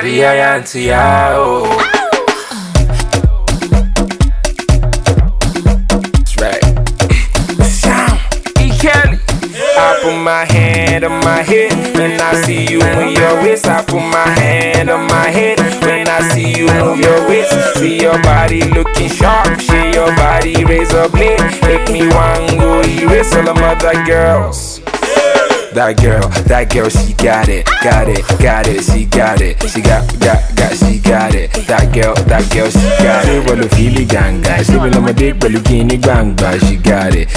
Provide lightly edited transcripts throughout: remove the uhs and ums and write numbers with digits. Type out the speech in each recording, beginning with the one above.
Maria Yantia, oh. That's right. E. Kelly. I put my hand on my head when I see you move your waist. I put my hand on my head when I see you move your waist. See your body looking sharp, shake your body, razor blade. Make me want go erase all the other girls. That girl, she got it, she got it, she got it. She got it. That girl, she got it. Well, feel it, gang, guys. Living on my dick, but you can't bang, but she got it.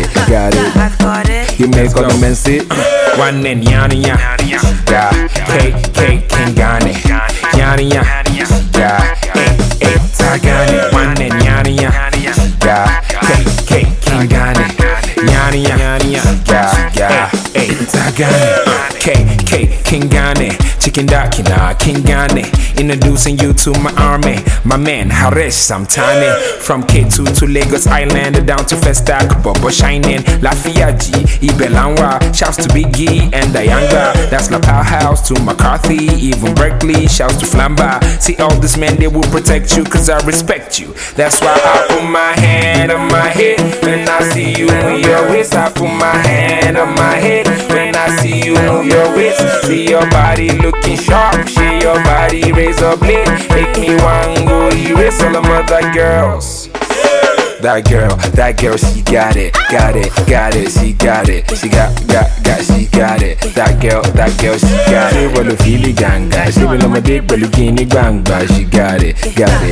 You make all the men sit. One and yana, yeah. Cake, kingane. Yana, yeah. Tagane. One and yana, yeah. Cake, kingane. Yana, yeah. Tagane, Kingane, Chicken Dakina, Kingane, introducing you to my army, my man Haresh Samtane, from K2 to Lagos Island, down to Festac, Bobo Shining, Lafiaji, Ibelanwa, shouts to Biggie and Dayanga, that's La Powerhouse to McCarthy, even Berkeley, shouts to Flamba, see all these men, they will protect you, cause I respect you, that's why I put my hand on my head, when I see you move your waist, I put my hand on my head, when I see you move your waist, see your body looking sharp, shake your body, razor blade, make me want go erase all the other girls. That girl, she got it, she got it. She got it. That girl, she got it. Well, feel it, gang, guys. She will on my dick, but you can't bang, but she got it.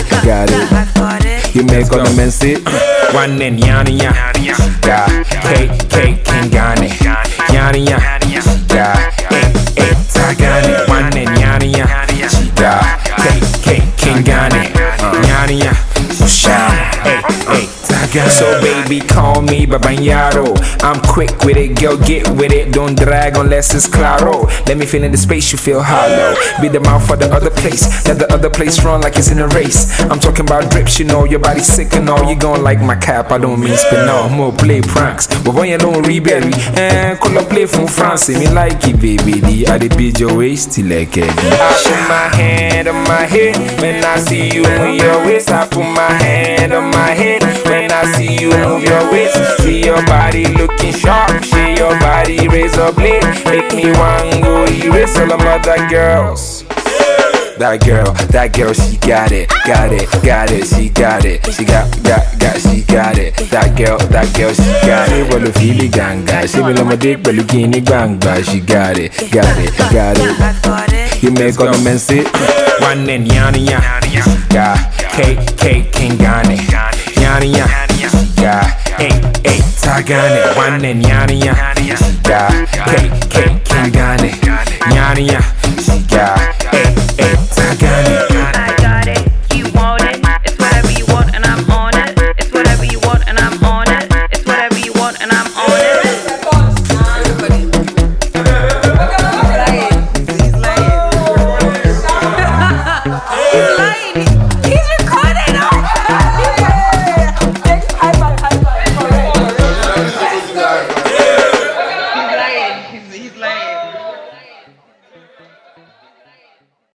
You make all the men sit. One and yana, yeah. Cake, kingane. Yana, yeah. Tagane. One and yana, yeah. Cake, kingane. Yana, yeah. Hey. So baby, call me Babanyaro. I'm quick with it, girl, get with it. Don't drag unless it's claro. Let me feel in the space, you feel hollow. Be the mouth for the other place. Let the other place run like it's in a race. I'm talking about drips, you know, your body's sick and all. You gon' like my cap, I don't mean spin no more play pranks. But when you don't rebelly, call up play from France. Me like it, baby. I did beat your waist till like it. I put my hand on my head when I see you move your waist. I put my hand on my head when I see you move your waist. See your body looking sharp, shake your body, razor blade, make me want go erase all the other girls. That girl, she got it. She got it. That girl, she got it. Well, feel it, gang, guys. She will on my dick, but you can't bang, but she got it. You make all the men sit. One and yana, yeah. Cake, kingane. Yana, yeah. Tagane. One and yana, yeah. Cake,